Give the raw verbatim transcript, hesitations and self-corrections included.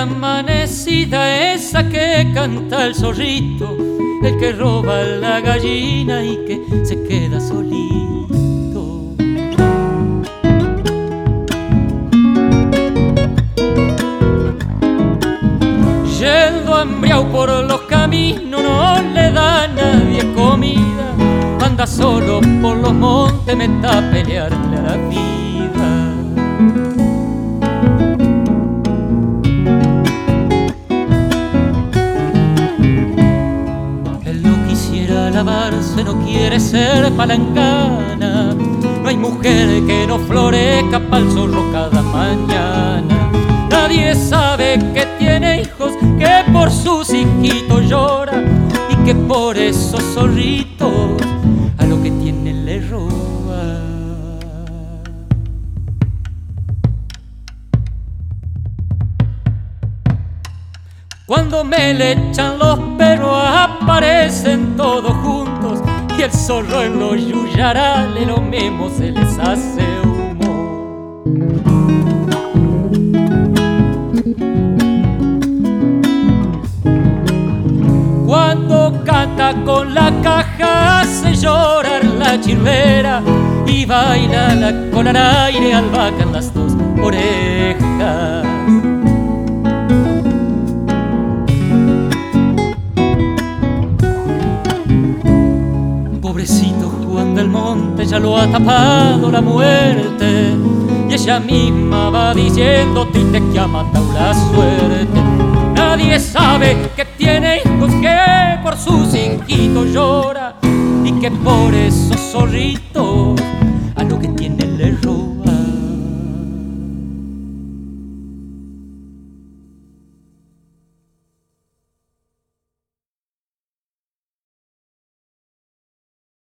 amanecida esa que canta el zorrito, el que roba la gallina y que se queda solito. Yendo hambriado por los caminos, no le da a nadie comida, anda solo por los montes, me está a pelearle a la vida. Lavarse, no quiere ser palancana, no hay mujer que no florezca pa'l zorro cada mañana. Nadie sabe que tiene hijos, que por sus hijitos llora y que por esos zorritos a lo que tiene le roba. Cuando me le echan los perros aparecen todos juntos y el zorro en los yuyarales lo mismo se les hace humo. Cuando canta con la caja hace llorar la chirlera y baila la cola al aire, albahacan las dos orejas. Pobrecito Juan del Monte, ya lo ha tapado la muerte y ella misma va diciendo triste que ha matado la suerte. Nadie sabe que tiene hijos, que por sus hijitos llora y que por esos zorritos a lo que tiene le roba.